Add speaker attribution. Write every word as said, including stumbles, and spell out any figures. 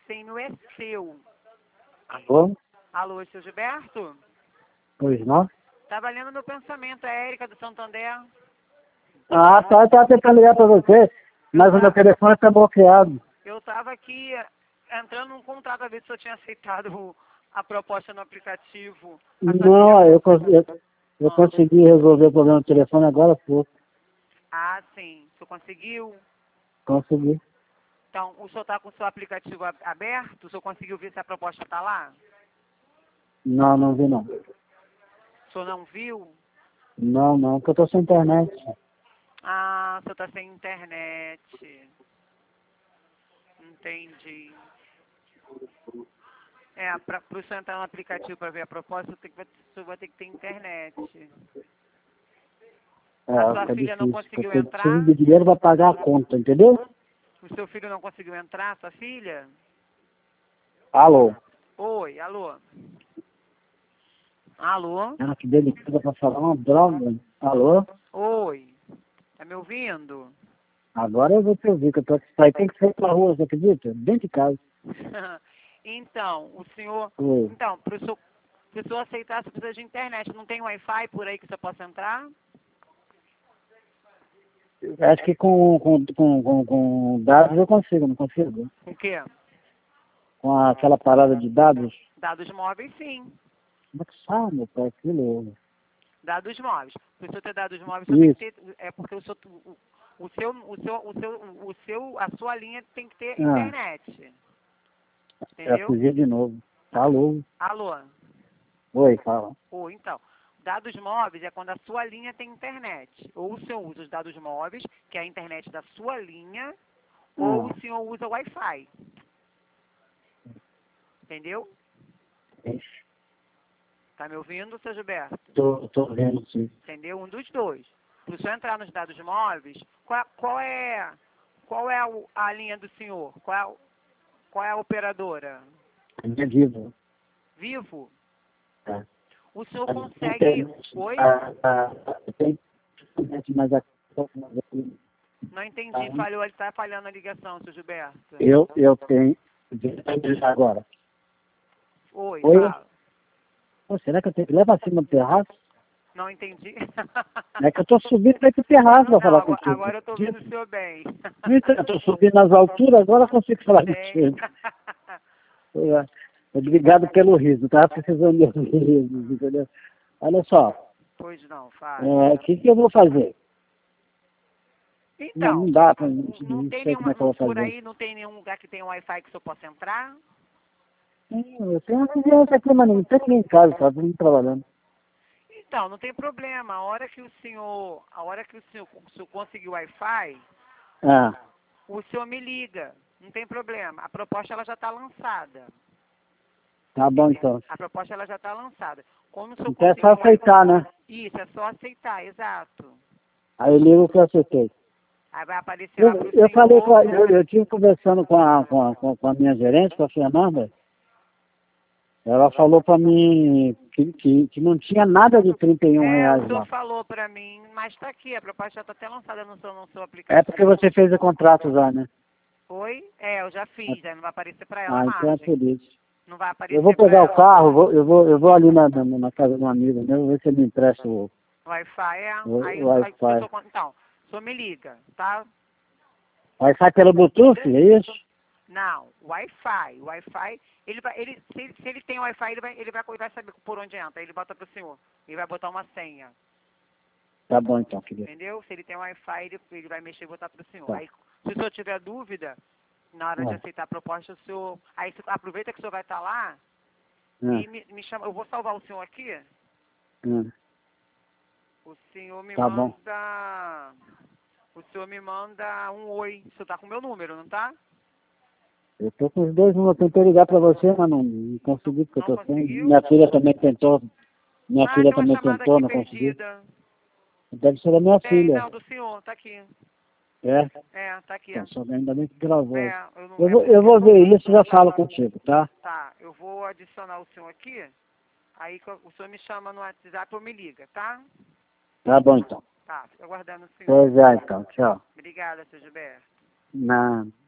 Speaker 1: senho é seu.
Speaker 2: Alô?
Speaker 1: Alô, seu Gilberto?
Speaker 2: Pois não?
Speaker 1: Tava lendo meu pensamento, é a Érica do Santander.
Speaker 2: Ah, tá, eu tava tentando ligar pra você, mas o meu telefone tá bloqueado.
Speaker 1: Eu tava aqui entrando num contrato a ver se eu tinha aceitado o- a proposta no aplicativo. A sua
Speaker 2: Não,
Speaker 1: filha-
Speaker 2: eu, cons- eu, eu consegui resolver o problema do telefone agora há pouco.
Speaker 1: Ah, sim. Você conseguiu?
Speaker 2: Consegui.
Speaker 1: Então, o senhor está com o seu aplicativo a- aberto? O senhor conseguiu ver se a proposta está lá?
Speaker 2: Não, não vi não.
Speaker 1: O senhor não viu?
Speaker 2: Não, não, porque eu tô sem internet.
Speaker 1: Ah, o senhor está sem internet. Entendi. É, para o senhor entrar no aplicativo para ver a proposta, o senhor tem que- o senhor vai ter que ter internet.
Speaker 2: É,
Speaker 1: A sua
Speaker 2: fica
Speaker 1: filha não
Speaker 2: difícil,
Speaker 1: conseguiu
Speaker 2: porque eu preciso
Speaker 1: entrar?
Speaker 2: de dinheiro pra pagar a conta, entendeu?
Speaker 1: O seu filho não conseguiu entrar, sua filha?
Speaker 2: Alô?
Speaker 1: Oi, alô? Alô?
Speaker 2: Ah, que delicada pra falar uma droga. Alô?
Speaker 1: Oi. Tá me ouvindo?
Speaker 2: Agora eu vou te ouvir, que eu tô aqui. Tem que sair pra rua, você acredita? Dentro de casa.
Speaker 1: Então, o senhor...
Speaker 2: Oi.
Speaker 1: Então, para o senhor, pro senhor aceitar, você precisa de internet. Não tem Wi-Fi por aí que você possa entrar?
Speaker 2: Acho que com, com, com, com, com dados eu consigo, não consigo?
Speaker 1: Com o quê?
Speaker 2: Com aquela parada de dados.
Speaker 1: Dados móveis, sim.
Speaker 2: Como é que sabe, meu pai? Aquilo.
Speaker 1: Dados móveis. Se o senhor ter dados móveis, o senhor tem
Speaker 2: Isso.
Speaker 1: que ter... É porque o senhor... O, o seu, o seu, o seu, o seu, a sua linha tem que ter
Speaker 2: Ah,
Speaker 1: internet.
Speaker 2: já
Speaker 1: Entendeu?
Speaker 2: fugi de novo. Alô?
Speaker 1: Alô?
Speaker 2: Oi, fala.
Speaker 1: Ou então, dados móveis é quando a sua linha tem internet. Ou o senhor usa os dados móveis, que é a internet da sua linha, ou
Speaker 2: Ah,
Speaker 1: o senhor usa Wi-Fi. Entendeu?
Speaker 2: ixi,
Speaker 1: Tá me ouvindo, seu Gilberto?
Speaker 2: tô, tô vendo, sim.
Speaker 1: Entendeu? Um dos dois. Para o senhor entrar nos dados móveis, qual, qual é, qual é a, a linha do senhor? Qual é, o- qual é a operadora?
Speaker 2: A minha viva.
Speaker 1: Vivo?
Speaker 2: Tá.
Speaker 1: O senhor
Speaker 2: A
Speaker 1: consegue...
Speaker 2: internet,
Speaker 1: Oi?
Speaker 2: a, a, a, tem internet, mas a,
Speaker 1: Não entendi. Falhou, ele está falhando a ligação, seu Gilberto.
Speaker 2: eu, eu tenho. Agora.
Speaker 1: Oi,
Speaker 2: Oi?
Speaker 1: fala.
Speaker 2: Pô, será que eu tenho que levar acima do terraço?
Speaker 1: Não entendi.
Speaker 2: É que eu tô subindo para esse terraço para
Speaker 1: Não,
Speaker 2: falar
Speaker 1: agora,
Speaker 2: contigo.
Speaker 1: agora eu tô ouvindo o senhor bem.
Speaker 2: Então, eu tô subindo nas alturas, agora eu consigo falar
Speaker 1: Bem.
Speaker 2: contigo. Obrigado pelo riso, tava precisando de riso, entendeu? Olha só,
Speaker 1: Pois não, fala.
Speaker 2: o que, que eu vou fazer? Não,
Speaker 1: Então,
Speaker 2: não dá para,
Speaker 1: não
Speaker 2: não
Speaker 1: tem
Speaker 2: sei como
Speaker 1: nenhuma,
Speaker 2: é que eu
Speaker 1: não-
Speaker 2: vou
Speaker 1: por
Speaker 2: fazer.
Speaker 1: aí não tem nenhum lugar que tenha um Wi-Fi que o senhor possa entrar?
Speaker 2: Sim, eu tenho uma vizinhança aqui, mas não tem ninguém em casa, tá todo mundo trabalhando.
Speaker 1: Então, não tem problema. A hora que o senhor, a hora que o senhor, o senhor conseguir o Wi-Fi,
Speaker 2: Ah,
Speaker 1: o senhor me liga. Não tem problema. A proposta ela já está lançada.
Speaker 2: tá bom então.
Speaker 1: A proposta ela já está lançada. Quando o senhor
Speaker 2: Então é
Speaker 1: conseguir
Speaker 2: só
Speaker 1: o Wi-Fi,
Speaker 2: aceitar, né?
Speaker 1: isso, é só aceitar, exato.
Speaker 2: Aí eu ligo que eu aceitei.
Speaker 1: Aí vai aparecer lá para
Speaker 2: Eu,
Speaker 1: o
Speaker 2: eu falei com
Speaker 1: senhor.
Speaker 2: a, eu, eu tive conversando com a, com a, com a com a minha gerente, com a Fernanda, ela falou para mim que, que, que não tinha nada de trinta e um
Speaker 1: É, o
Speaker 2: reais
Speaker 1: senhor
Speaker 2: lá.
Speaker 1: falou para mim, mas está aqui, a proposta já está até lançada no seu, no seu
Speaker 2: É porque
Speaker 1: aplicativo.
Speaker 2: você fez o contrato já, né?
Speaker 1: Foi? É, eu já fiz, aí não vai aparecer para ela a
Speaker 2: Ah, então é
Speaker 1: margem.
Speaker 2: por isso.
Speaker 1: Não vai
Speaker 2: Eu vou
Speaker 1: aparecer para
Speaker 2: pegar o
Speaker 1: ela.
Speaker 2: carro, vou, eu, vou, eu vou ali na, na, na casa de um amigo meu, ver se ele me empresta o,
Speaker 1: Wi-Fi, é.
Speaker 2: o,
Speaker 1: Aí,
Speaker 2: o
Speaker 1: aí o
Speaker 2: Wi-Fi.
Speaker 1: senhor, então, o senhor me liga, tá?
Speaker 2: Wi-Fi pelo Bluetooth, é isso?
Speaker 1: Não, Wi-Fi. Wi-Fi, ele vai, ele, se, ele, se ele tem Wi-Fi, ele vai, ele vai, ele vai saber por onde entra. Ele bota pro senhor. Ele vai botar uma senha.
Speaker 2: Tá bom então, querido.
Speaker 1: Entendeu? Se ele tem Wi-Fi, ele, ele vai mexer e botar pro senhor.
Speaker 2: Tá.
Speaker 1: Aí, se o senhor tiver dúvida, na hora de
Speaker 2: Ah.
Speaker 1: aceitar a proposta, o senhor. Aí você aproveita que o senhor vai estar lá
Speaker 2: Ah,
Speaker 1: e me, me chama. Eu vou salvar o senhor aqui.
Speaker 2: ah,
Speaker 1: O senhor me
Speaker 2: tá bom.
Speaker 1: manda. O senhor me manda um oi. O senhor tá com o meu número, não tá?
Speaker 2: Eu tô com os dois números, eu tentei ligar pra você, mas não, não consegui porque eu
Speaker 1: Não
Speaker 2: tô sem.
Speaker 1: conseguiu?
Speaker 2: Minha filha também tentou, minha
Speaker 1: Ah,
Speaker 2: filha
Speaker 1: tem uma
Speaker 2: também
Speaker 1: chamada
Speaker 2: tentou,
Speaker 1: aqui
Speaker 2: não consegui.
Speaker 1: perdida.
Speaker 2: Deve ser da minha
Speaker 1: Tem,
Speaker 2: filha.
Speaker 1: não, do senhor, tá aqui.
Speaker 2: É?
Speaker 1: É, tá aqui.
Speaker 2: Então, só ainda bem que gravou.
Speaker 1: É, eu não.
Speaker 2: Eu
Speaker 1: É
Speaker 2: vou, eu
Speaker 1: porque.
Speaker 2: vou ver isso e já falo contigo, tá?
Speaker 1: Tá, eu vou adicionar o senhor aqui. Aí que o senhor me chama no WhatsApp ou me liga, tá?
Speaker 2: Tá bom então.
Speaker 1: Tá, fico aguardando o senhor.
Speaker 2: Pois é, então, tchau.
Speaker 1: Obrigada, seu Gilberto.
Speaker 2: Não.